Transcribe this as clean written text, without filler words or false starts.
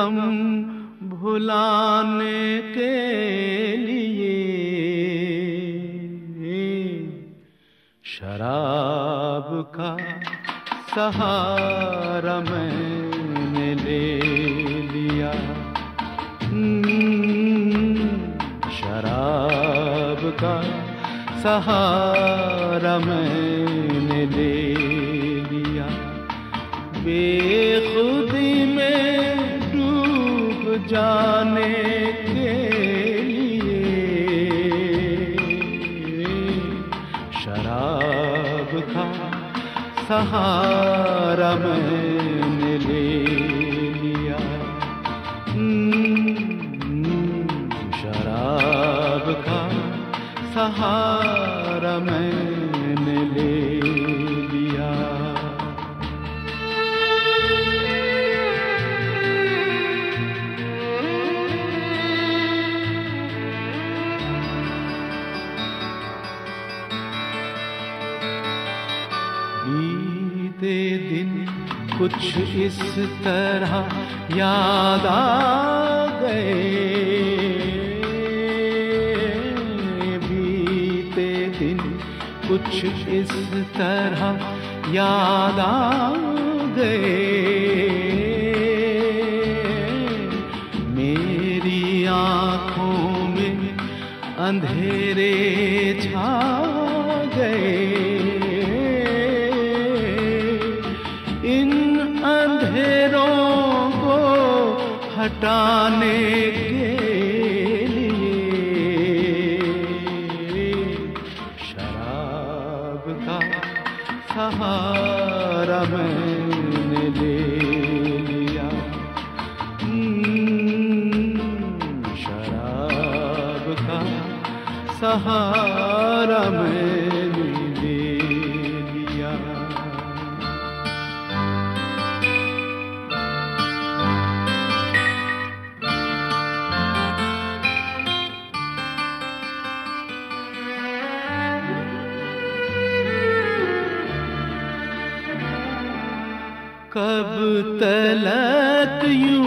गम भुलाने के लिए शराब का सहारा मैंने ले लिया। शराब का सहारा मैंने ले लिया। बेखुदी में डूब जाने के लिए शराब का सहारा मैंने ले लिया। शराब का सहारा मैंने ले लिया। बीते दिन कुछ इस तरह याद आ गए। बीते दिन कुछ इस तरह याद आ गए। मेरी आँखों में अंधेरे छा गए। इन अंधेरों को हटाने के लिए शराब का सहारा मैंने ले लिया। शराब का सहारा मैंने ले लिया। कब तलक यूं